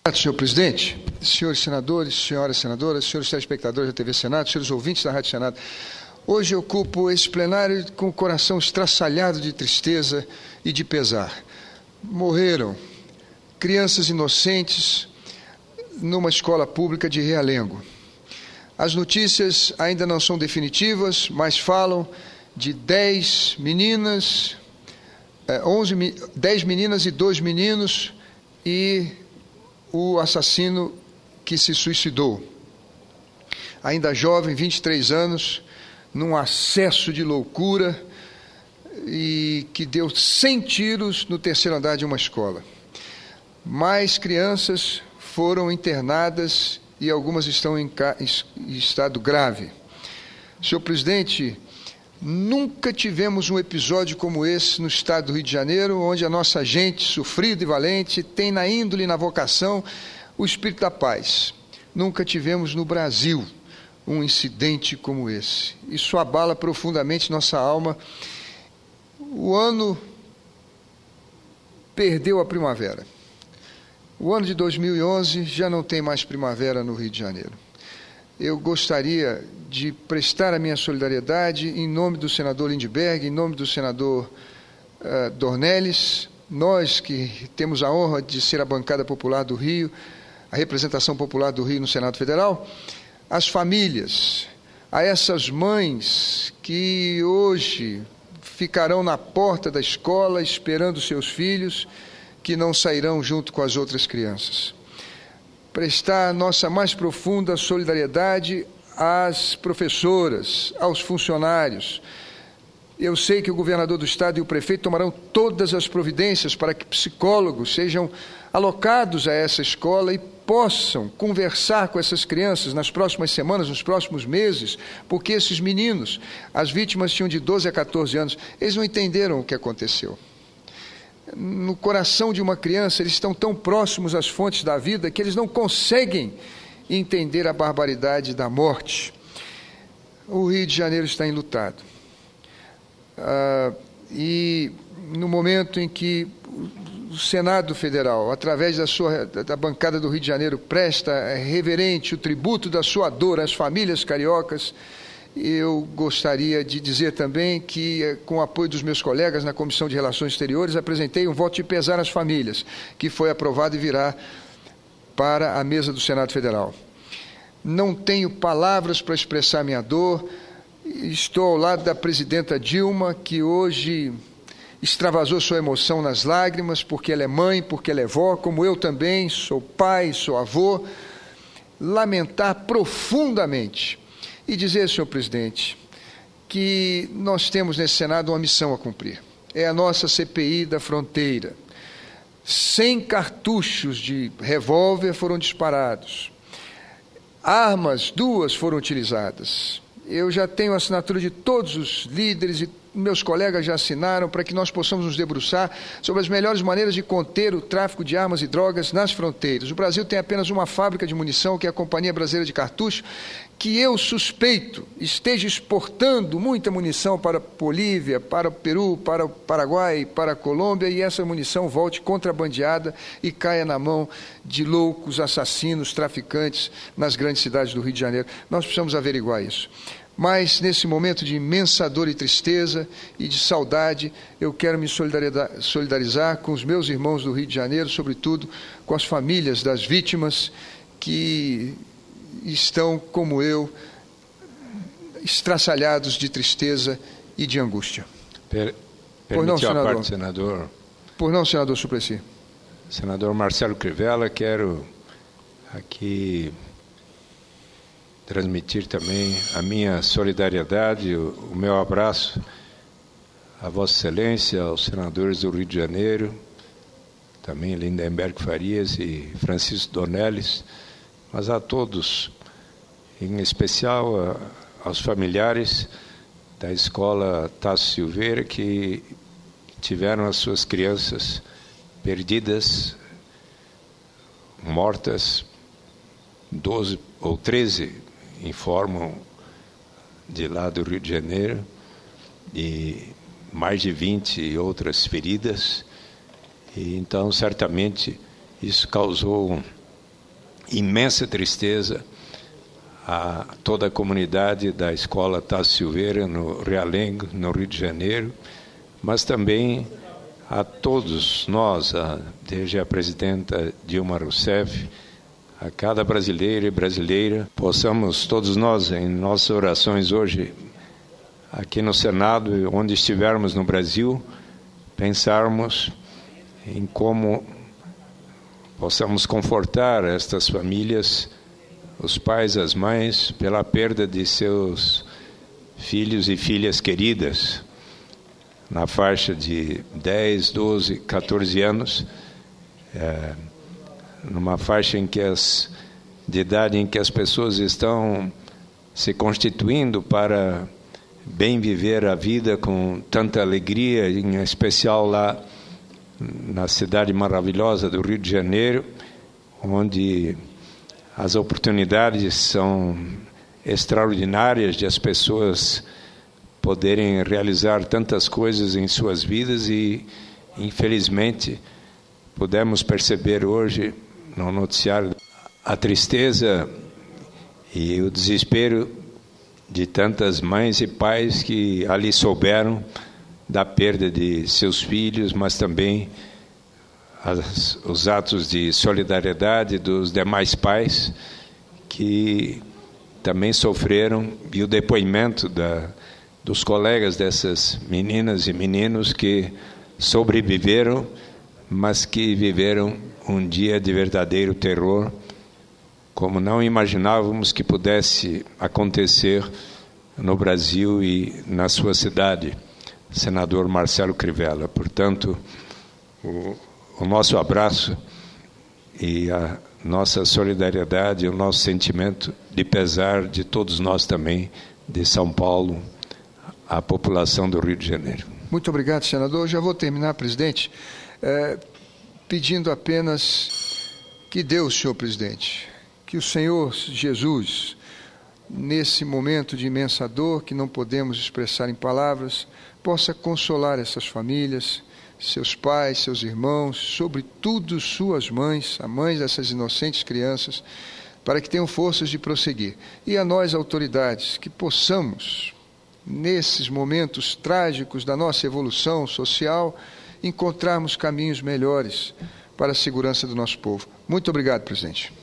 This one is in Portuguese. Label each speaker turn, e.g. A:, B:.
A: Senhor presidente, senhores senadores, senhoras senadoras, senhores telespectadores da TV Senado, senhores ouvintes da Rádio Senado, hoje eu ocupo esse plenário com o coração estraçalhado de tristeza e de pesar. Morreram crianças inocentes numa escola pública de Realengo. As notícias ainda não são definitivas, mas falam de 10 meninas, 10 meninas e 2 meninos e o assassino que se suicidou. Ainda jovem, 23 anos, num acesso de loucura e que deu 100 tiros no terceiro andar de uma escola. Mais crianças foram internadas e algumas estão em estado grave. Senhor presidente, nunca tivemos um episódio como esse no estado do Rio de Janeiro, onde a nossa gente, sofrida e valente, tem na índole e na vocação o espírito da paz. Nunca tivemos no Brasil um incidente como esse. Isso abala profundamente nossa alma. O ano perdeu a primavera. O ano de 2011 já não tem mais primavera no Rio de Janeiro. Eu gostaria de prestar a minha solidariedade em nome do senador Lindbergh, em nome do senador Dornelles, nós que temos a honra de ser a bancada popular do Rio, a representação popular do Rio no Senado Federal, as famílias, a essas mães que hoje ficarão na porta da escola esperando seus filhos, que não sairão junto com as outras crianças. Prestar nossa mais profunda solidariedade às professoras, aos funcionários. Eu sei que o governador do estado e o prefeito tomarão todas as providências para que psicólogos sejam alocados a essa escola e possam conversar com essas crianças nas próximas semanas, nos próximos meses, porque esses meninos, as vítimas tinham de 12 a 14 anos, eles não entenderam o que aconteceu. No coração de uma criança, eles estão tão próximos às fontes da vida que eles não conseguem entender a barbaridade da morte. O Rio de Janeiro está enlutado. E no momento em que o Senado Federal, através da bancada do Rio de Janeiro, presta reverente o tributo da sua dor às famílias cariocas, eu gostaria de dizer também que, com o apoio dos meus colegas na Comissão de Relações Exteriores, apresentei um voto de pesar às famílias, que foi aprovado e virá para a mesa do Senado Federal. Não tenho palavras para expressar minha dor. Estou ao lado da presidenta Dilma, que hoje extravasou sua emoção nas lágrimas, porque ela é mãe, porque ela é vó, como eu também, sou pai, sou avô. Lamentar profundamente e dizer, senhor presidente, que nós temos nesse Senado uma missão a cumprir. É a nossa CPI da fronteira. 100 cartuchos de revólver foram disparados. Armas, 2 foram utilizadas. Eu já tenho a assinatura de todos os líderes e meus colegas já assinaram para que nós possamos nos debruçar sobre as melhores maneiras de conter o tráfico de armas e drogas nas fronteiras. O Brasil tem apenas uma fábrica de munição, que é a Companhia Brasileira de Cartucho, que eu suspeito esteja exportando muita munição para a Bolívia, para o Peru, para o Paraguai, para a Colômbia, e essa munição volte contrabandeada e caia na mão de loucos, assassinos, traficantes nas grandes cidades do Rio de Janeiro. Nós precisamos averiguar isso. Mas, nesse momento de imensa dor e tristeza e de saudade, eu quero me solidarizar com os meus irmãos do Rio de Janeiro, sobretudo com as famílias das vítimas que estão, como eu, estraçalhados de tristeza e de angústia.
B: Por não, senador. Parte, senador.
A: Por não, senador Suplicy.
B: Senador Marcelo Crivella, quero aqui transmitir também a minha solidariedade, o meu abraço a Vossa Excelência, aos senadores do Rio de Janeiro, também Lindenberg Farias e Francisco Dornelles, mas a todos, em especial aos familiares da escola Tasso Silveira, que tiveram as suas crianças perdidas, mortas, 12 ou 13 informam de lá do Rio de Janeiro, e mais de 20 outras feridas. E então, certamente, isso causou imensa tristeza a toda a comunidade da Escola Tasso Silveira, no Realengo, no Rio de Janeiro, mas também a todos nós, desde a presidenta Dilma Rousseff, a cada brasileiro e brasileira, possamos todos nós, em nossas orações hoje, aqui no Senado, onde estivermos no Brasil, pensarmos em como possamos confortar estas famílias, os pais, as mães, pela perda de seus filhos e filhas queridas, na faixa de 10, 12, 14 anos, numa faixa de idade em que as pessoas estão se constituindo para bem viver a vida com tanta alegria, em especial lá na cidade maravilhosa do Rio de Janeiro, onde as oportunidades são extraordinárias de as pessoas poderem realizar tantas coisas em suas vidas e, infelizmente, pudemos perceber hoje no noticiário a tristeza e o desespero de tantas mães e pais que ali souberam da perda de seus filhos, mas também os atos de solidariedade dos demais pais que também sofreram, e o depoimento dos colegas dessas meninas e meninos que sobreviveram, mas que viveram um dia de verdadeiro terror, como não imaginávamos que pudesse acontecer no Brasil e na sua cidade, senador Marcelo Crivella. Portanto, o nosso abraço e a nossa solidariedade, o nosso sentimento de pesar de todos nós também, de São Paulo, a população do Rio de Janeiro.
A: Muito obrigado, senador. Já vou terminar, presidente, pedindo apenas que Deus, senhor presidente, que o Senhor Jesus, nesse momento de imensa dor que não podemos expressar em palavras, possa consolar essas famílias, seus pais, seus irmãos, sobretudo suas mães, as mães dessas inocentes crianças, para que tenham forças de prosseguir. E a nós, autoridades, que possamos, nesses momentos trágicos da nossa evolução social, encontrarmos caminhos melhores para a segurança do nosso povo. Muito obrigado, presidente.